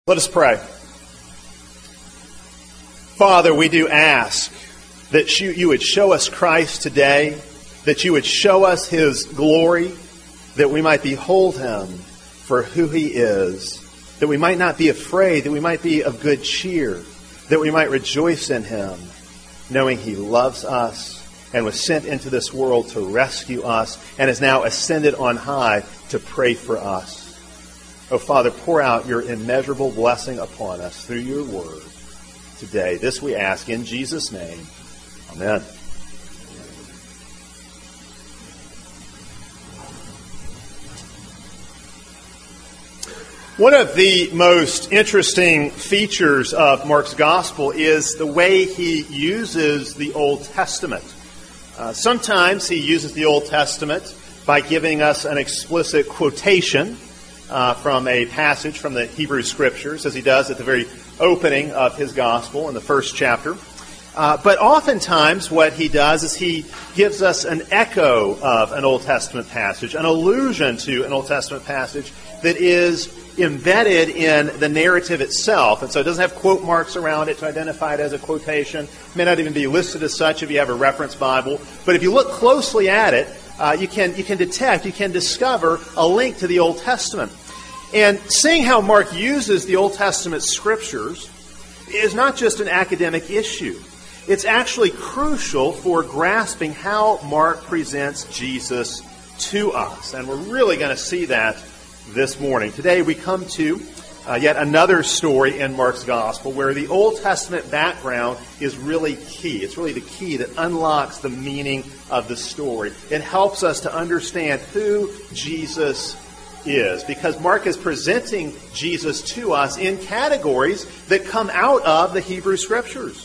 Let us pray. Father, we do ask that you would show us Christ today, that you would show us His glory, that we might behold Him for who He is, that we might not be afraid, that we might be of good cheer, that we might rejoice in Him, knowing He loves us and was sent into this world to rescue us and is now ascended on high to pray for us. Oh, Father, pour out your immeasurable blessing upon us through your word today. This we ask in Jesus' name. Amen. One of the most interesting features of Mark's gospel is the way he uses the Old Testament. Sometimes he uses the Old Testament by giving us an explicit quotation from a passage from the Hebrew Scriptures, as he does at the very opening of his gospel in the first chapter. But oftentimes what he does is he gives us an echo of an Old Testament passage, an allusion to an Old Testament passage that is embedded in the narrative itself. And so it doesn't have quote marks around it to identify it as a quotation. It may not even be listed as such if you have a reference Bible. But if you look closely at it, you can discover a link to the Old Testament. And seeing how Mark uses the Old Testament Scriptures is not just an academic issue. It's actually crucial for grasping how Mark presents Jesus to us. And we're really going to see that this morning. Today we come to yet another story in Mark's Gospel where the Old Testament background is really key. It's really the key that unlocks the meaning of the story. It helps us to understand who Jesus is, because Mark is presenting Jesus to us in categories that come out of the Hebrew Scriptures.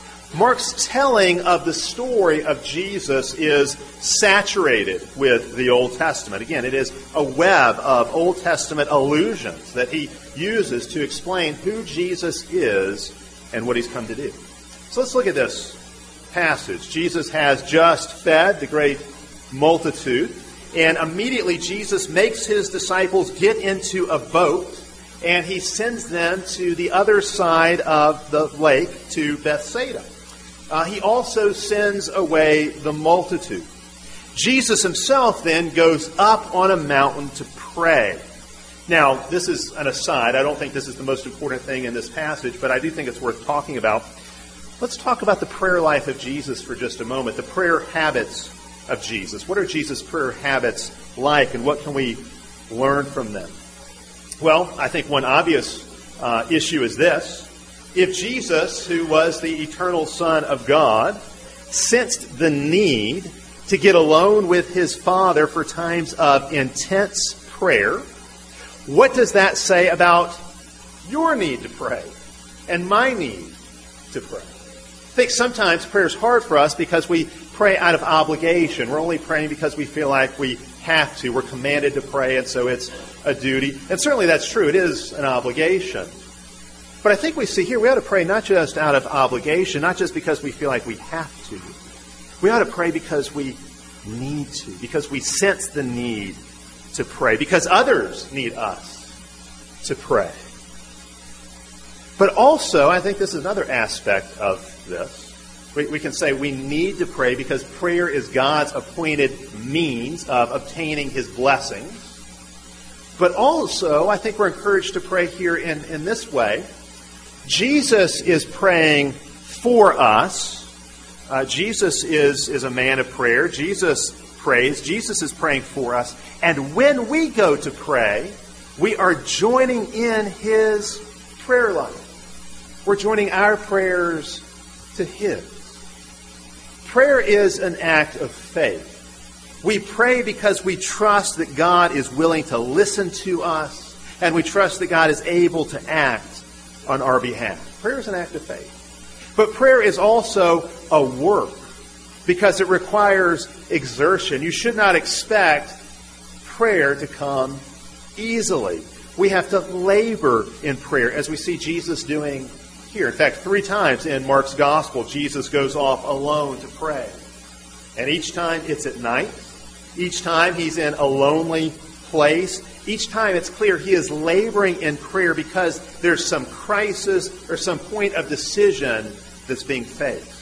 Mark's telling of the story of Jesus is saturated with the Old Testament. Again, it is a web of Old Testament allusions that he uses to explain who Jesus is and what he's come to do. So let's look at this passage. Jesus has just fed the great multitude, and immediately Jesus makes his disciples get into a boat, and he sends them to the other side of the lake, to Bethsaida. He also sends away the multitude. Jesus himself then goes up on a mountain to pray. Now, this is an aside. I don't think this is the most important thing in this passage, but I do think it's worth talking about. Let's talk about the prayer life of Jesus for just a moment, the prayer habits of Jesus. What are Jesus' prayer habits like, and what can we learn from them? Well, I think one obvious issue is this. If Jesus, who was the eternal Son of God, sensed the need to get alone with his Father for times of intense prayer, what does that say about your need to pray and my need to pray? I think sometimes prayer is hard for us because we pray out of obligation. We're only praying because we feel like we have to. We're commanded to pray, and so it's a duty. And certainly that's true. It is an obligation. But I think we see here we ought to pray not just out of obligation, not just because we feel like we have to. We ought to pray because we need to, because we sense the need to pray, because others need us to pray. But also, I think this is another aspect of this. We can say we need to pray because prayer is God's appointed means of obtaining His blessings. But also, I think we're encouraged to pray here in this way. Jesus is praying for us. Jesus is a man of prayer. Jesus prays. Jesus is praying for us. And when we go to pray, we are joining in His prayer life. We're joining our prayers to His. Prayer is an act of faith. We pray because we trust that God is willing to listen to us, and we trust that God is able to act on our behalf. Prayer is an act of faith. But prayer is also a work because it requires exertion. You should not expect prayer to come easily. We have to labor in prayer, as we see Jesus doing here. In fact, 3 times in Mark's Gospel, Jesus goes off alone to pray. And each time it's at night. Each time he's in a lonely place. each time it's clear he is laboring in prayer because there's some crisis or some point of decision that's being faced.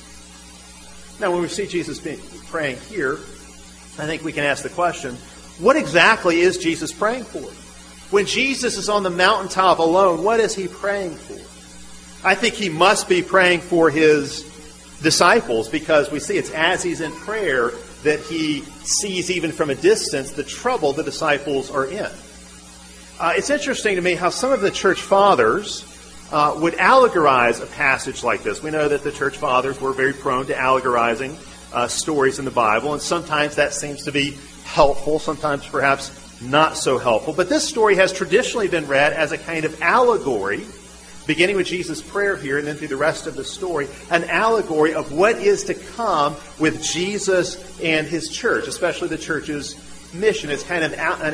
Now, when we see Jesus praying here, I think we can ask the question, what exactly is Jesus praying for? When Jesus is on the mountaintop alone, what is he praying for? I think he must be praying for his disciples, because we see it's as he's in prayer that he sees, even from a distance, the trouble the disciples are in. It's interesting to me how some of the church fathers would allegorize a passage like this. We know that the church fathers were very prone to allegorizing stories in the Bible, and sometimes that seems to be helpful, sometimes perhaps not so helpful. But this story has traditionally been read as a kind of allegory, beginning with Jesus' prayer here and then through the rest of the story, an allegory of what is to come with Jesus and his church, especially the church's mission. It's kind of an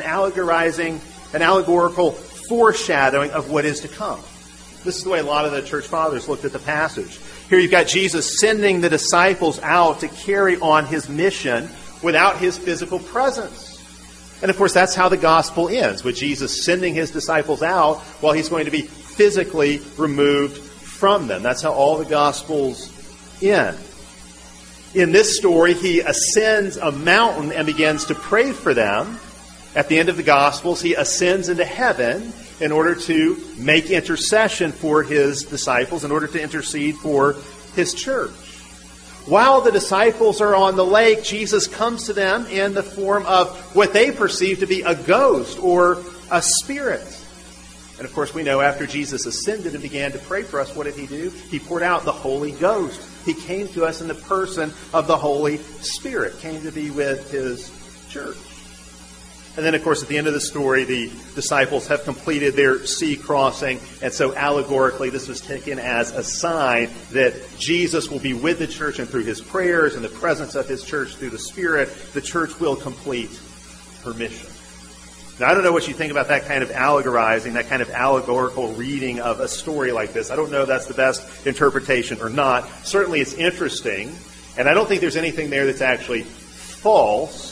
allegorical foreshadowing of what is to come. This is the way a lot of the church fathers looked at the passage. Here you've got Jesus sending the disciples out to carry on his mission without his physical presence. And of course, that's how the gospel ends, with Jesus sending his disciples out while he's going to be physically removed from them. That's how all the gospels end. In this story, he ascends a mountain and begins to pray for them. At the end of the Gospels, he ascends into heaven in order to make intercession for his disciples, in order to intercede for his church. While the disciples are on the lake, Jesus comes to them in the form of what they perceive to be a ghost or a spirit. And of course, we know after Jesus ascended and began to pray for us, what did he do? He poured out the Holy Ghost. He came to us in the person of the Holy Spirit, came to be with his church. And then, of course, at the end of the story, the disciples have completed their sea crossing. And so allegorically, this was taken as a sign that Jesus will be with the church, and through his prayers and the presence of his church through the Spirit, the church will complete her mission. Now, I don't know what you think about that kind of allegorizing, that kind of allegorical reading of a story like this. I don't know if that's the best interpretation or not. Certainly it's interesting, and I don't think there's anything there that's actually false.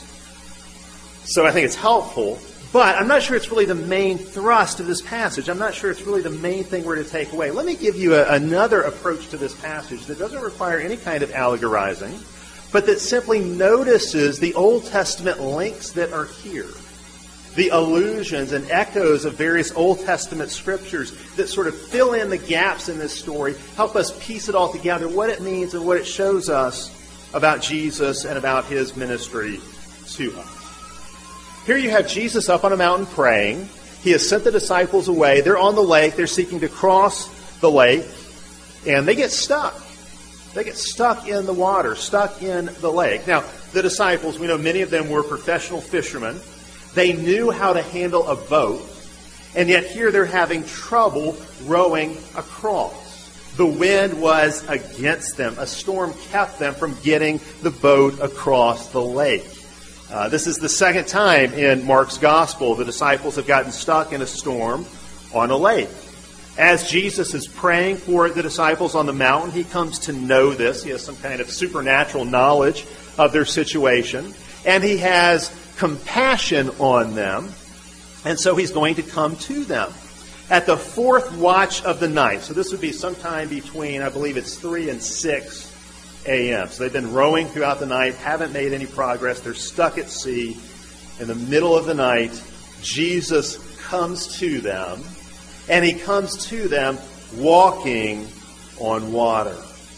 So I think it's helpful, but I'm not sure it's really the main thrust of this passage. I'm not sure it's really the main thing we're to take away. Let me give you another approach to this passage that doesn't require any kind of allegorizing, but that simply notices the Old Testament links that are here. The allusions and echoes of various Old Testament scriptures that sort of fill in the gaps in this story, help us piece it all together, what it means and what it shows us about Jesus and about his ministry to us. Here you have Jesus up on a mountain praying. He has sent the disciples away. They're on the lake. They're seeking to cross the lake, and they get stuck. They get stuck in the water, stuck in the lake. Now, the disciples, we know many of them were professional fishermen. They knew how to handle a boat, and yet here they're having trouble rowing across. The wind was against them. A storm kept them from getting the boat across the lake. This is the second time in Mark's Gospel the disciples have gotten stuck in a storm on a lake. As Jesus is praying for the disciples on the mountain, he comes to know this. He has some kind of supernatural knowledge of their situation, and he has compassion on them, and so he's going to come to them at the fourth watch of the night. So this would be sometime between, I believe it's 3 and 6 a.m. So they've been rowing throughout the night, haven't made any progress. They're stuck at sea. In the middle of the night, Jesus comes to them, and he comes to them walking on water.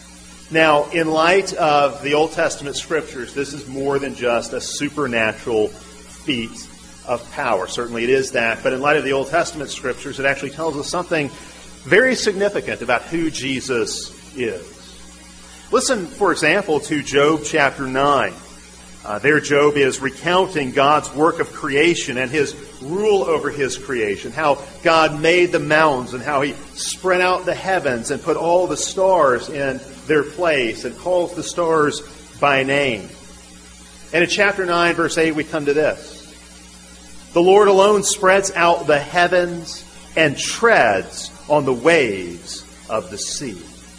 Now, in light of the Old Testament scriptures, this is more than just a supernatural feat of power. Certainly it is that, but in light of the Old Testament scriptures, it actually tells us something very significant about who Jesus is. Listen, for example, to Job chapter 9. There Job is recounting God's work of creation and his rule over his creation, how God made the mountains and how he spread out the heavens and put all the stars in their place and calls the stars by name. And in chapter 9, verse 8, we come to this. The Lord alone spreads out the heavens and treads on the waves of the sea.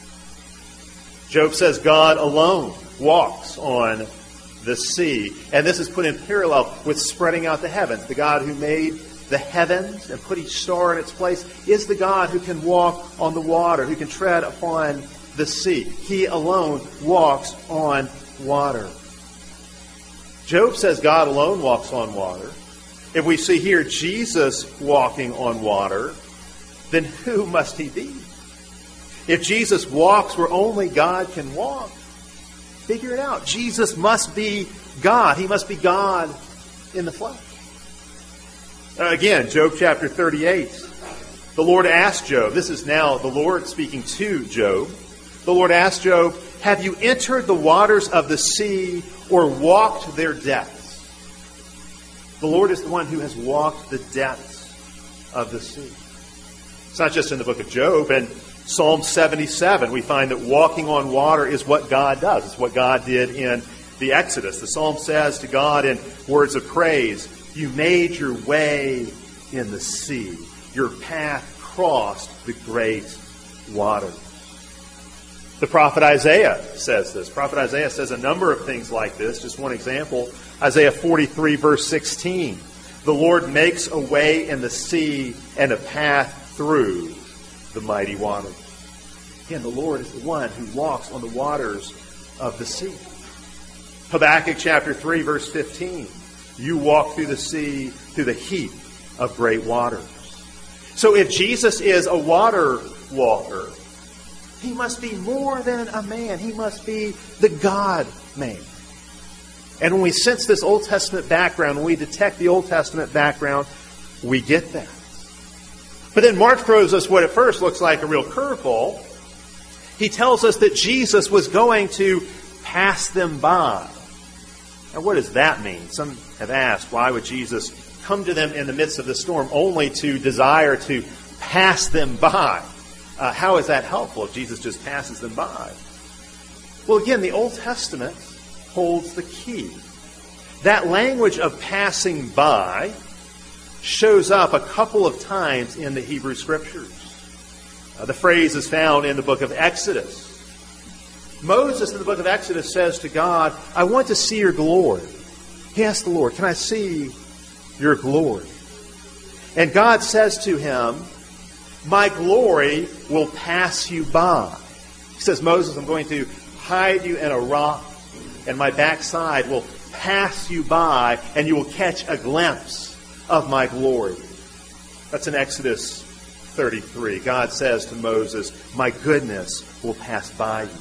Job says God alone walks on the sea. And this is put in parallel with spreading out the heavens. The God who made the heavens and put each star in its place is the God who can walk on the water, who can tread upon the sea. He alone walks on water. Job says God alone walks on water. If we see here Jesus walking on water, then who must he be? If Jesus walks where only God can walk, figure it out. Jesus must be God. He must be God in the flesh. Again, Job chapter 38. The Lord asked Job, this is now the Lord speaking to Job. The Lord asked Job, have you entered the waters of the sea or walked their depths? The Lord is the one who has walked the depths of the sea. It's not just in the book of Job. In Psalm 77, we find that walking on water is what God does. It's what God did in the Exodus. The psalm says to God in words of praise, you made your way in the sea. Your path crossed the great water. The prophet Isaiah says this. Prophet Isaiah says a number of things like this. Just one example, Isaiah 43, verse 16. The Lord makes a way in the sea and a path through the mighty waters. Again, the Lord is the one who walks on the waters of the sea. Habakkuk chapter 3, verse 15. You walk through the sea, through the heap of great waters. So if Jesus is a water walker, he must be more than a man. He must be the God-man. And when we sense this Old Testament background, when we detect the Old Testament background, we get that. But then Mark throws us what at first looks like a real curveball. He tells us that Jesus was going to pass them by. Now, what does that mean? Some have asked, why would Jesus come to them in the midst of the storm only to desire to pass them by? How is that helpful if Jesus just passes them by? Well, again, the Old Testament holds the key. That language of passing by shows up a couple of times in the Hebrew Scriptures. The phrase is found in the book of Exodus. Moses in the book of Exodus says to God, I want to see your glory. He asks the Lord, can I see your glory? And God says to him, my glory will pass you by. He says, Moses, I'm going to hide you in a rock, and my backside will pass you by, and you will catch a glimpse of my glory. That's in Exodus 33. God says to Moses, my goodness will pass by you.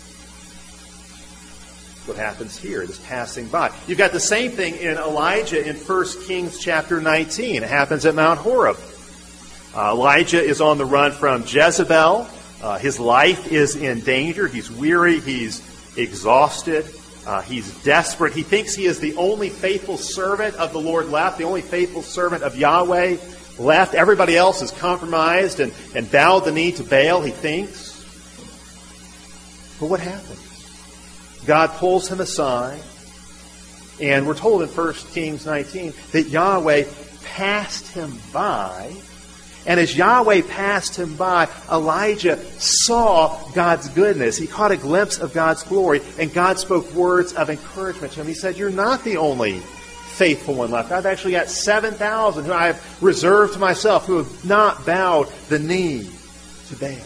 What happens here, this passing by. You've got the same thing in Elijah in 1 Kings chapter 19. It happens at Mount Horeb. Elijah is on the run from Jezebel. His life is in danger. He's weary. He's exhausted. He's desperate. He thinks he is the only faithful servant of the Lord left, the only faithful servant of Yahweh left. Everybody else is compromised and bowed the knee to Baal, he thinks. But what happens? God pulls him aside, and we're told in 1 Kings 19 that Yahweh passed him by. And as Yahweh passed him by, Elijah saw God's goodness. He caught a glimpse of God's glory, and God spoke words of encouragement to him. He said, you're not the only faithful one left. I've actually got 7,000 who I have reserved to myself who have not bowed the knee to Baal.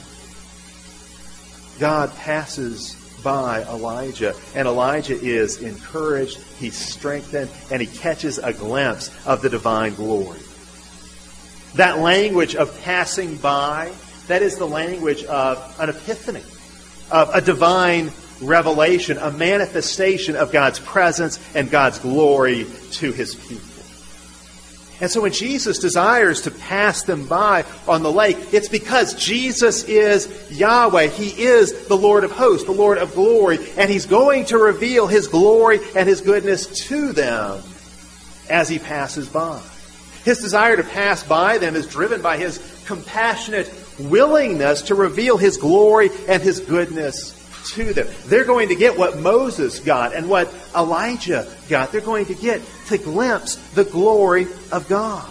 God passes by Elijah, and Elijah is encouraged, he's strengthened, and he catches a glimpse of the divine glory. That language of passing by, that is the language of an epiphany, of a divine revelation, a manifestation of God's presence and God's glory to his people. And so when Jesus desires to pass them by on the lake, it's because Jesus is Yahweh. He is the Lord of hosts, the Lord of glory, and he's going to reveal his glory and his goodness to them as he passes by. His desire to pass by them is driven by his compassionate willingness to reveal his glory and his goodness to them. They're going to get what Moses got and what Elijah got. They're going to get to glimpse the glory of God.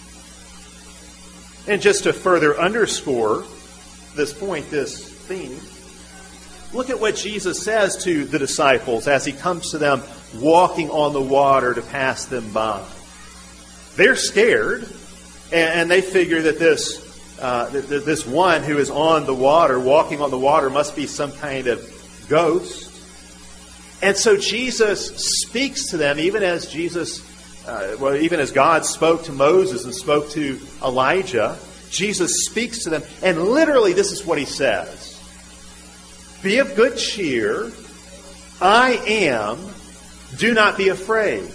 And just to further underscore this point, this theme, look at what Jesus says to the disciples as he comes to them walking on the water to pass them by. They're scared. And they figure that this one who is on the water, walking on the water, must be some kind of ghost. And so Jesus speaks to them, even as God spoke to Moses and spoke to Elijah. Jesus speaks to them, and literally this is what he says: "Be of good cheer. I am. Do not be afraid."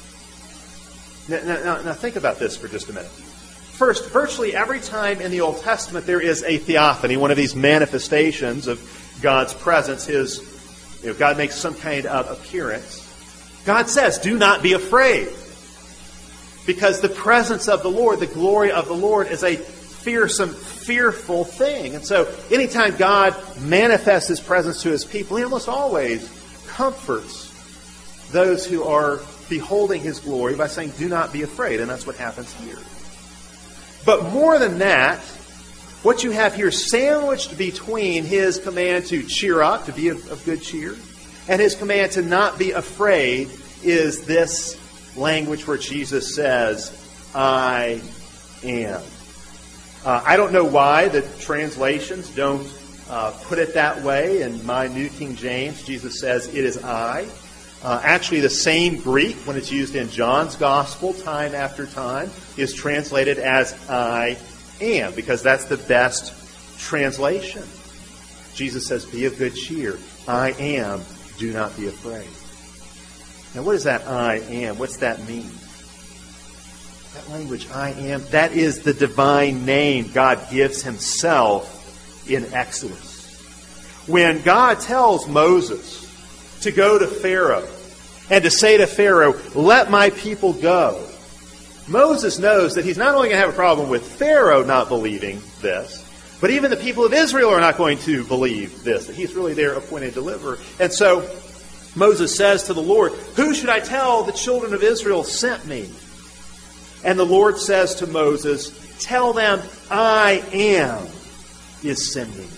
Now think about this for just a minute. First, virtually every time in the Old Testament there is a theophany, one of these manifestations of God's presence. God makes some kind of appearance. God says, "Do not be afraid." Because the presence of the Lord, the glory of the Lord, is a fearsome, fearful thing. And so anytime God manifests His presence to His people, He almost always comforts those who are beholding His glory by saying, "Do not be afraid." And that's what happens here. But more than that, what you have here sandwiched between His command to cheer up, to be of good cheer, and His command to not be afraid is this language where Jesus says, "I am." I don't know why the translations don't put it that way. In my New King James, Jesus says, "It is I." Actually, the same Greek, when it's used in John's Gospel time after time, is translated as "I am," because that's the best translation. Jesus says, "Be of good cheer. I am. Do not be afraid." Now, what is that "I am"? What's that mean? That language, "I am," that is the divine name God gives Himself in Exodus. When God tells Moses to go to Pharaoh and to say to Pharaoh, "Let my people go," Moses knows that he's not only going to have a problem with Pharaoh not believing this, but even the people of Israel are not going to believe this, that he's really their appointed deliverer. And so Moses says to the Lord, "Who should I tell the children of Israel sent me?" And the Lord says to Moses, "Tell them, I am is sending."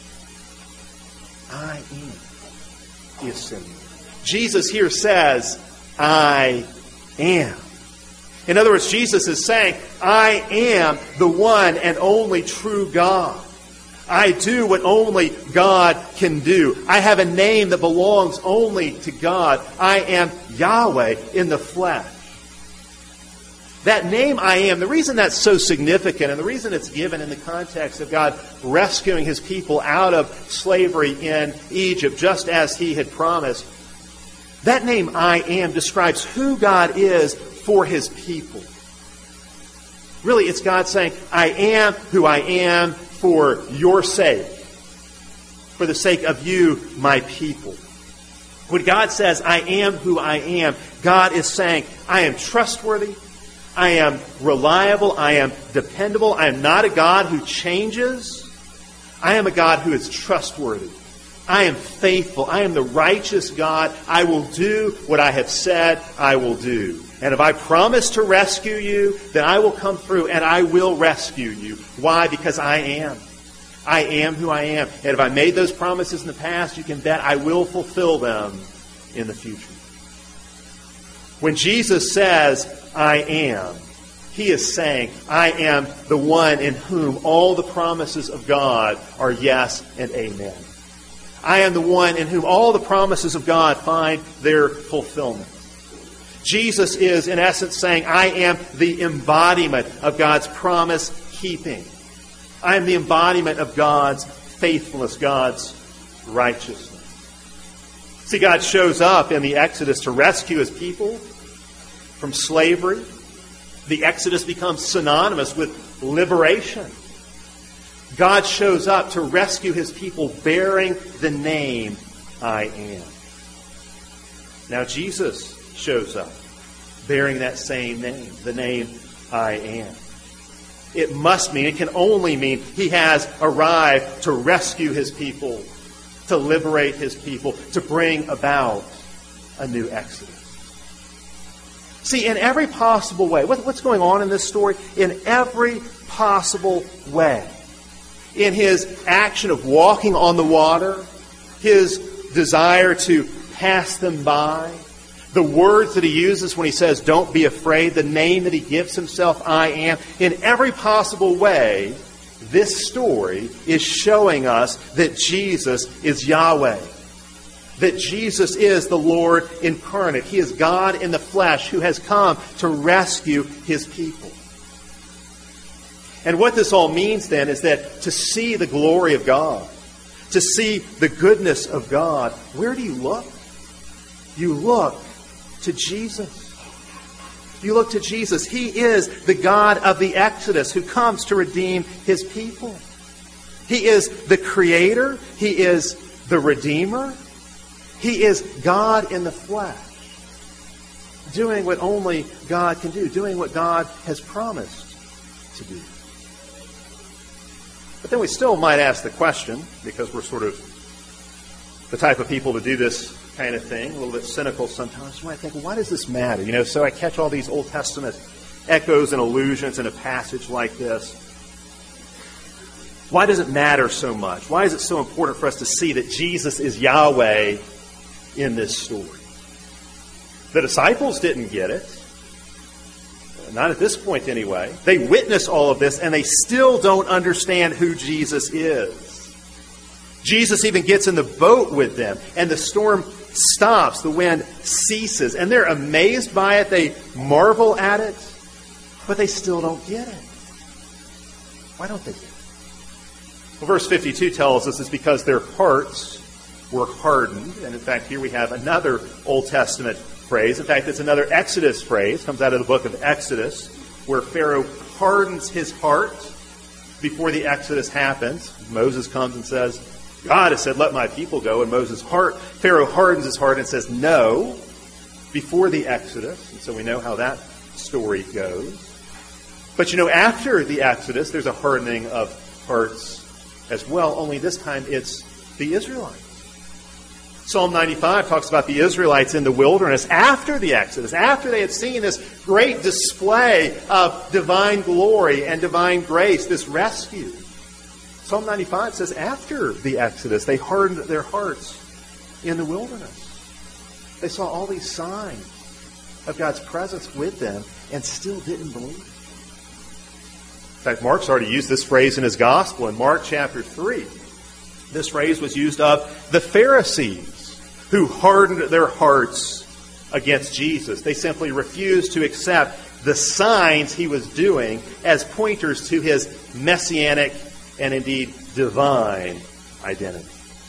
I am is sending. Jesus here says, "I am." In other words, Jesus is saying, "I am the one and only true God. I do what only God can do. I have a name that belongs only to God. I am Yahweh in the flesh." That name, "I am," the reason that's so significant and the reason it's given in the context of God rescuing His people out of slavery in Egypt, just as He had promised, that name, "I am," describes who God is for His people. Really, it's God saying, "I am who I am for your sake, for the sake of you, my people." When God says, "I am who I am," God is saying, "I am trustworthy. I am reliable. I am dependable. I am not a God who changes. I am a God who is trustworthy. I am faithful. I am the righteous God. I will do what I have said I will do. And if I promise to rescue you, then I will come through and I will rescue you." Why? Because I am. I am who I am. And if I made those promises in the past, you can bet I will fulfill them in the future. When Jesus says, "I am," He is saying, "I am the one in whom all the promises of God are yes and amen. I am the one in whom all the promises of God find their fulfillment." Jesus is, in essence, saying, "I am the embodiment of God's promise-keeping. I am the embodiment of God's faithfulness, God's righteousness." See, God shows up in the Exodus to rescue His people from slavery. The Exodus becomes synonymous with liberation. God shows up to rescue His people bearing the name, "I am." Now Jesus shows up bearing that same name, the name, "I am." It must mean, it can only mean, He has arrived to rescue His people, to liberate His people, to bring about a new Exodus. See, in every possible way, what's going on in this story? In every possible way. In His action of walking on the water, His desire to pass them by, The words that he uses when he says, don't be afraid, the name that he gives himself, I am. In every possible way, this story is showing us that Jesus is Yahweh. That Jesus is the Lord incarnate. He is God in the flesh who has come to rescue his people. And what this all means then is that to see the glory of God, to see the goodness of God, where do you look? You look to Jesus. You look to Jesus. He is the God of the Exodus who comes to redeem his people. He is the Creator. He is the Redeemer. He is God in the flesh, doing what only God can do, doing what God has promised to do. But then we still might ask the question, because we're sort of the type of people to do this kind of thing, a little bit cynical sometimes. You might think, well, why does this matter? So I catch all these Old Testament echoes and allusions in a passage like this. Why does it matter so much? Why is it so important for us to see that Jesus is Yahweh in this story? The disciples didn't get it. Not at this point anyway. They witness all of this and they still don't understand who Jesus is. Jesus even gets in the boat with them and the storm stops, the wind ceases, and they're amazed by it, they marvel at it, but they still don't get it. Why don't they get it? Well, verse 52 tells us it's because their hearts were hardened, and in fact here we have another Old Testament phrase. In fact, it's another Exodus phrase, comes out of the book of Exodus, where Pharaoh hardens his heart before the Exodus happens. Moses comes and says, God has said, let my people go. And Pharaoh hardens his heart and says, no, before the Exodus. And so we know how that story goes. But after the Exodus, there's a hardening of hearts as well, only this time it's the Israelites. Psalm 95 talks about the Israelites in the wilderness after the Exodus, after they had seen this great display of divine glory and divine grace, this rescue. Psalm 95 says after the Exodus, they hardened their hearts in the wilderness. They saw all these signs of God's presence with them and still didn't believe. In fact, Mark's already used this phrase in his gospel. In Mark chapter 3, this phrase was used of the Pharisees who hardened their hearts against Jesus. They simply refused to accept the signs he was doing as pointers to his messianic and indeed divine identity.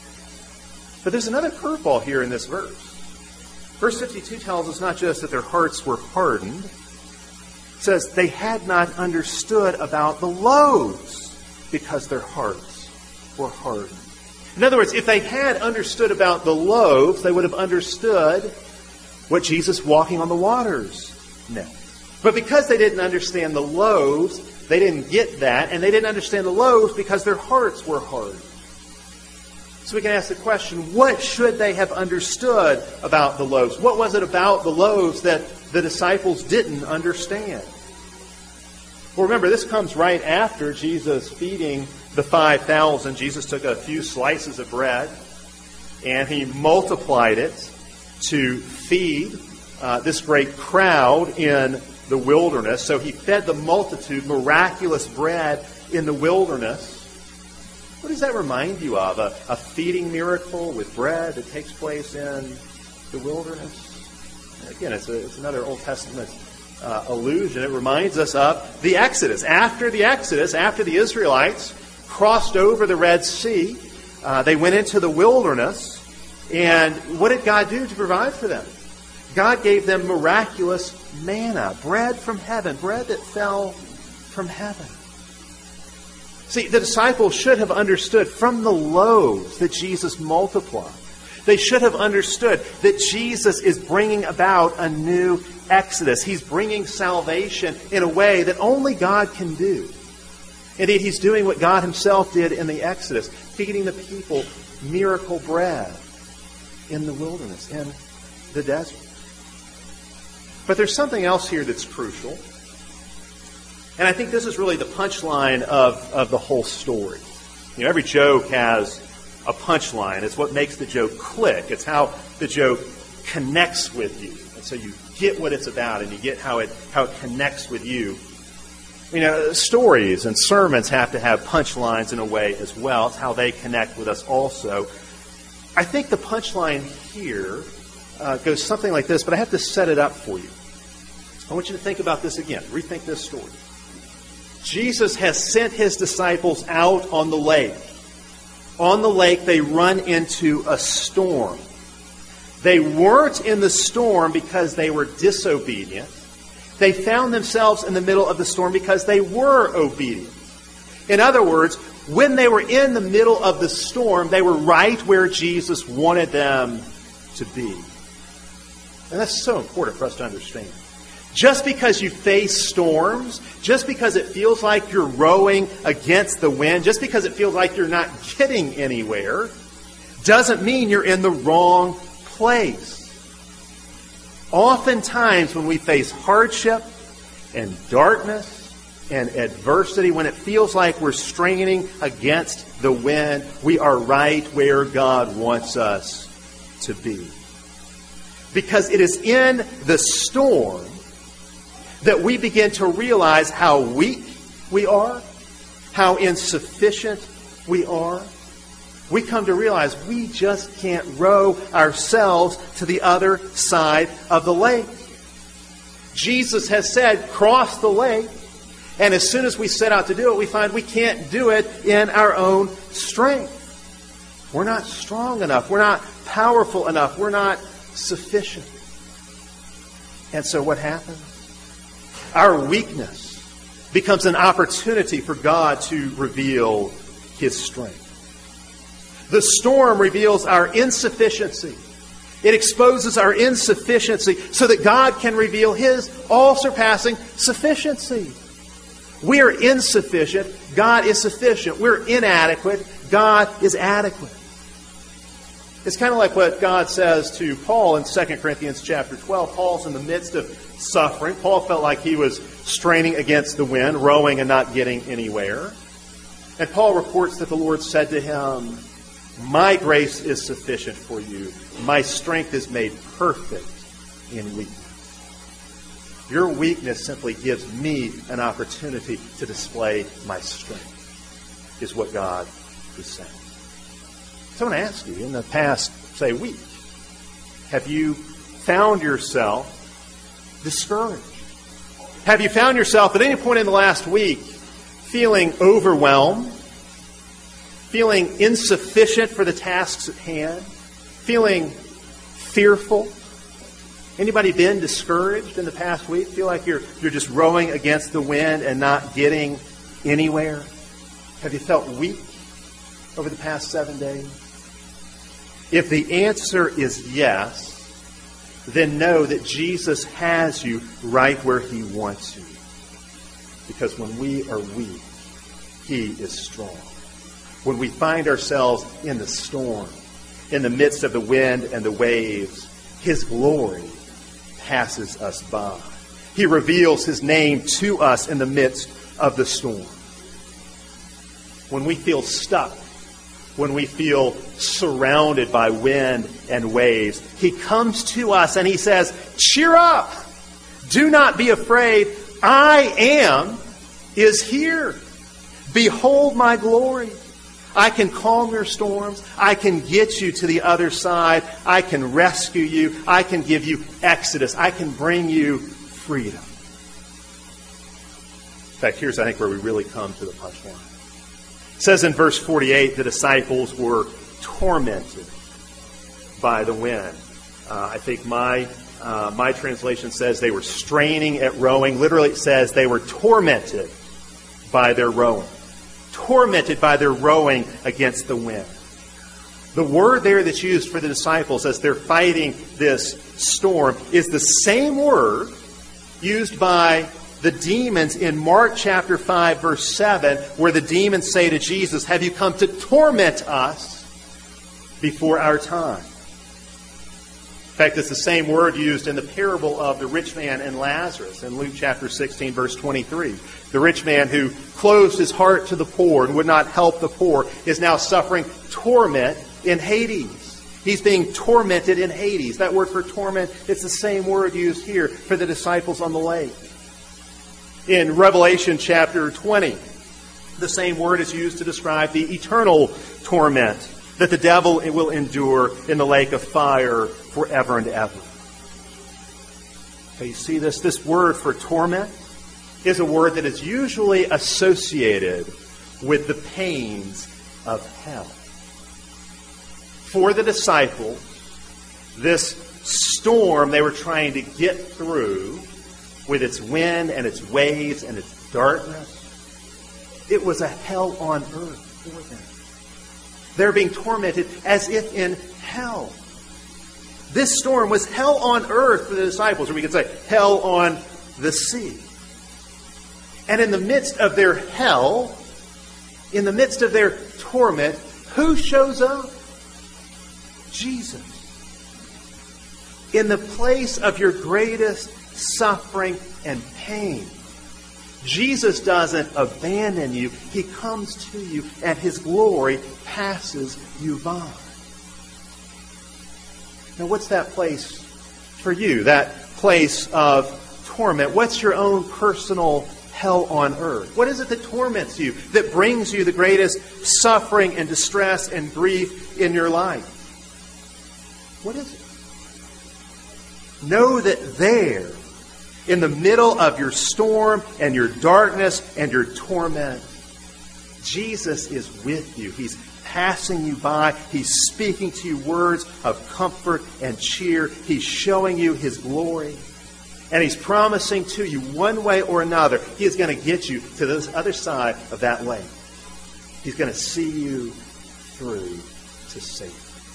But there's another curveball here in this verse. Verse 52 tells us not just that their hearts were hardened, it says they had not understood about the loaves because their hearts were hardened. In other words, if they had understood about the loaves, they would have understood what Jesus walking on the waters meant. But because they didn't understand the loaves, they didn't get that, and they didn't understand the loaves because their hearts were hard. So we can ask the question, what should they have understood about the loaves? What was it about the loaves that the disciples didn't understand? Well, remember, this comes right after Jesus feeding the 5,000. Jesus took a few slices of bread and he multiplied it to feed this great crowd in the wilderness. So he fed the multitude miraculous bread in the wilderness. What does that remind you of? A feeding miracle with bread that takes place in the wilderness? Again, it's another Old Testament allusion. It reminds us of the Exodus. After the Exodus, after the Israelites crossed over the Red Sea, they went into the wilderness. And what did God do to provide for them? God gave them miraculous manna, bread from heaven, bread that fell from heaven. See, the disciples should have understood from the loaves that Jesus multiplied. They should have understood that Jesus is bringing about a new Exodus. He's bringing salvation in a way that only God can do. Indeed, he's doing what God himself did in the Exodus, feeding the people miracle bread in the wilderness, in the desert. But there's something else here that's crucial. And I think this is really the punchline of the whole story. You know, every joke has a punchline. It's what makes the joke click. It's how the joke connects with you. And so you get what it's about, and you get how it connects with you. Stories and sermons have to have punchlines in a way as well. It's how they connect with us also. I think the punchline here goes something like this, but I have to set it up for you. I want you to think about this again. Rethink this story. Jesus has sent his disciples out on the lake. On the lake, they run into a storm. They weren't in the storm because they were disobedient. They found themselves in the middle of the storm because they were obedient. In other words, when they were in the middle of the storm, they were right where Jesus wanted them to be. And that's so important for us to understand. Just because you face storms, just because it feels like you're rowing against the wind, just because it feels like you're not getting anywhere, doesn't mean you're in the wrong place. Oftentimes when we face hardship and darkness and adversity, when it feels like we're straining against the wind, we are right where God wants us to be. Because it is in the storm that we begin to realize how weak we are, how insufficient we are. We come to realize we just can't row ourselves to the other side of the lake. Jesus has said, cross the lake. And as soon as we set out to do it, we find we can't do it in our own strength. We're not strong enough. We're not powerful enough. We're not sufficient. And so what happens? Our weakness becomes an opportunity for God to reveal his strength. The storm reveals our insufficiency. It exposes our insufficiency so that God can reveal his all-surpassing sufficiency. We are insufficient. God is sufficient. We're inadequate. God is adequate. It's kind of like what God says to Paul in 2 Corinthians chapter 12. Paul's in the midst of suffering. Paul felt like he was straining against the wind, rowing and not getting anywhere. And Paul reports that the Lord said to him, "My grace is sufficient for you. My strength is made perfect in weakness." Your weakness simply gives me an opportunity to display my strength, is what God is saying. So I want to ask you, in the past, say, week, have you found yourself discouraged? Have you found yourself at any point in the last week feeling overwhelmed, feeling insufficient for the tasks at hand, feeling fearful? Anybody been discouraged in the past week? Feel like you're just rowing against the wind and not getting anywhere? Have you felt weak over the past 7 days? If the answer is yes, then know that Jesus has you right where he wants you. Because when we are weak, he is strong. When we find ourselves in the storm, in the midst of the wind and the waves, his glory passes us by. He reveals his name to us in the midst of the storm. When we feel stuck, when we feel surrounded by wind and waves, he comes to us and he says, "Cheer up! Do not be afraid. I am is here. Behold my glory. I can calm your storms. I can get you to the other side. I can rescue you. I can give you exodus. I can bring you freedom." In fact, here's, I think, where we really come to the punchline. It says in verse 48, the disciples were tormented by the wind. I think my translation says they were straining at rowing. Literally, it says they were tormented by their rowing. Tormented by their rowing against the wind. The word there that's used for the disciples as they're fighting this storm is the same word used by the demons in Mark chapter 5, verse 7, where the demons say to Jesus, "Have you come to torment us before our time?" In fact, it's the same word used in the parable of the rich man and Lazarus in Luke chapter 16, verse 23. The rich man who closed his heart to the poor and would not help the poor is now suffering torment in Hades. He's being tormented in Hades. That word for torment, it's the same word used here for the disciples on the lake. In Revelation chapter 20, the same word is used to describe the eternal torment that the devil will endure in the lake of fire forever and ever. Okay, you see this? This word for torment is a word that is usually associated with the pains of hell. For the disciples, this storm they were trying to get through with its wind and its waves and its darkness, it was a hell on earth for them. They're being tormented as if in hell. This storm was hell on earth for the disciples, or we could say hell on the sea. And in the midst of their hell, in the midst of their torment, who shows up? Jesus. In the place of your greatest suffering and pain, Jesus doesn't abandon you. He comes to you, and His glory passes you by. Now, what's that place for you? That place of torment? What's your own personal hell on earth? What is it that torments you, that brings you the greatest suffering and distress and grief in your life? What is it? Know that there, in the middle of your storm and your darkness and your torment, Jesus is with you. He's passing you by. He's speaking to you words of comfort and cheer. He's showing you His glory. And He's promising to you, one way or another, He is going to get you to this other side of that lake. He's going to see you through to safety.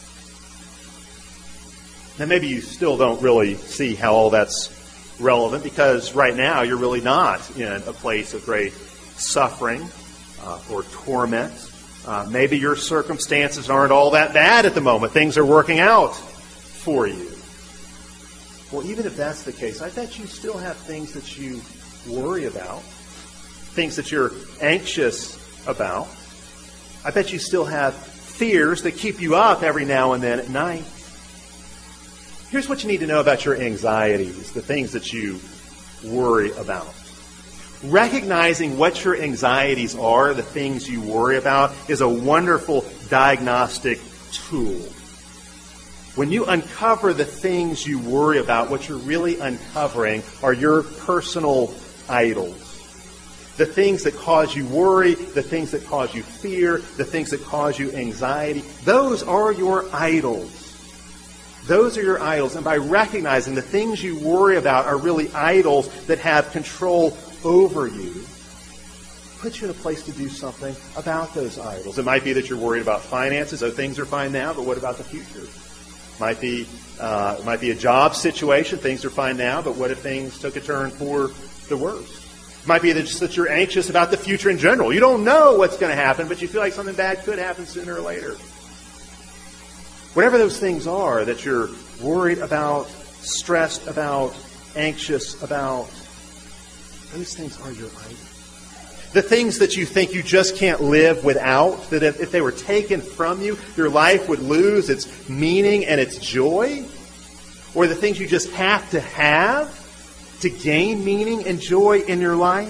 Now, maybe you still don't really see how all that's relevant, because right now you're really not in a place of great suffering or torment. Maybe your circumstances aren't all that bad at the moment. Things are working out for you. Well, even if that's the case, I bet you still have things that you worry about, things that you're anxious about. I bet you still have fears that keep you up every now and then at night. Here's what you need to know about your anxieties, the things that you worry about. Recognizing what your anxieties are, the things you worry about, is a wonderful diagnostic tool. When you uncover the things you worry about, what you're really uncovering are your personal idols. The things that cause you worry, the things that cause you fear, the things that cause you anxiety, those are your idols. Those are your idols. And by recognizing the things you worry about are really idols that have control over you, put you in a place to do something about those idols. It might be that you're worried about finances. Oh, things are fine now, but what about the future? It might be a job situation. Things are fine now, but what if things took a turn for the worse? It might be that you're anxious about the future in general. You don't know what's going to happen, but you feel like something bad could happen sooner or later. Whatever those things are that you're worried about, stressed about, anxious about, those things are your idols. The things that you think you just can't live without, that if they were taken from you, your life would lose its meaning and its joy, or the things you just have to gain meaning and joy in your life,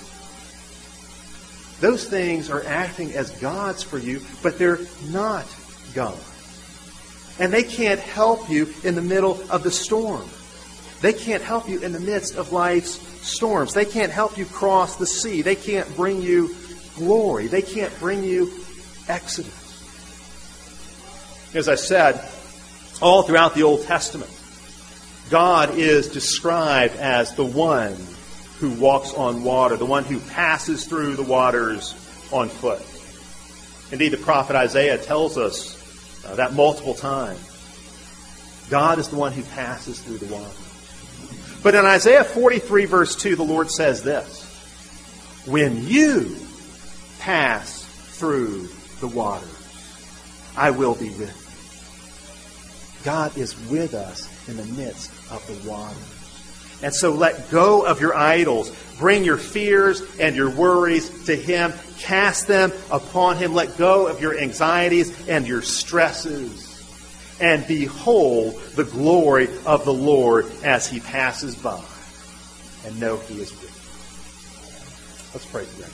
those things are acting as gods for you, but they're not God. And they can't help you in the middle of the storm. They can't help you in the midst of life's storms. They can't help you cross the sea. They can't bring you glory. They can't bring you exodus. As I said, all throughout the Old Testament, God is described as the one who walks on water, the one who passes through the waters on foot. Indeed, the prophet Isaiah tells us that multiple times. God is the one who passes through the water. But in Isaiah 43, verse 2, the Lord says this: when you pass through the waters, I will be with you. God is with us in the midst of the waters. And so let go of your idols. Bring your fears and your worries to Him. Cast them upon Him. Let go of your anxieties and your stresses. and behold the glory of the Lord as he passes by, and know he is with you. Let's pray together.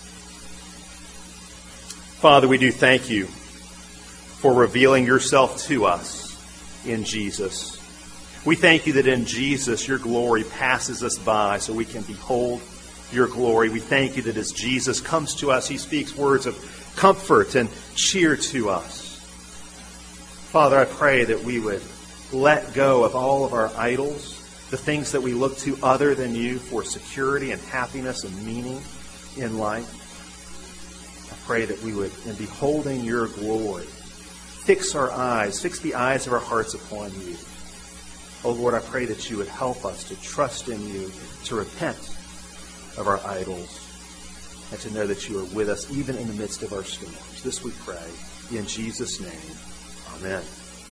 Father, we do thank you for revealing yourself to us in Jesus. We thank you that in Jesus your glory passes us by so we can behold your glory. We thank you that as Jesus comes to us, he speaks words of comfort and cheer to us. Father, I pray that we would let go of all of our idols, the things that we look to other than you for security and happiness and meaning in life. I pray that we would, in beholding your glory, fix the eyes of our hearts upon you. Oh Lord, I pray that you would help us to trust in you, to repent of our idols, and to know that you are with us even in the midst of our storms. This we pray in Jesus' name. Amen.